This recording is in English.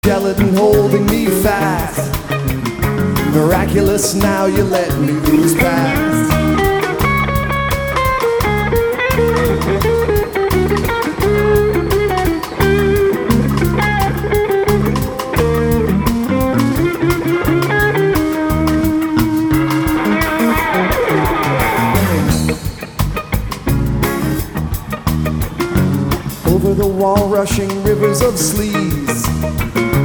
Gelatin holding me fast. Miraculous, now you let me lose past. Over the wall rushing rivers of sleaze,